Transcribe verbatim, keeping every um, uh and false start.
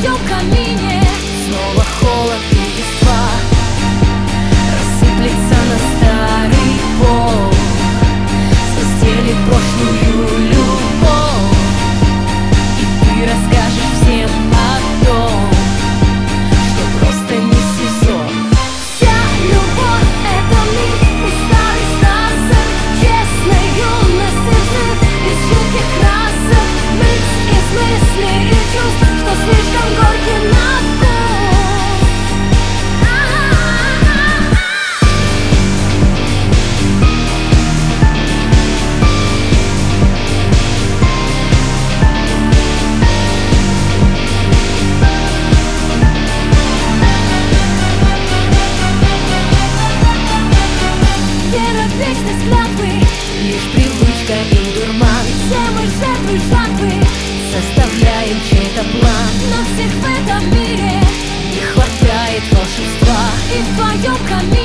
твоем камине снова холод и листва рассыплется на старый пол, стелит прошлую любовь, и ты расскажешь всем о том, что просто не сезон. Вся любовь — это миф, усталый сказок, честной юности взрыв из жутких красок, микс из мыслей и чувств, что слишком горький на вкус. Вечность клятвы, лишь привычка и дурман. Все мы жертвы жатвы, составляем чей-то план. Но всех в этом мире не хватает волшебства, и в твоем камине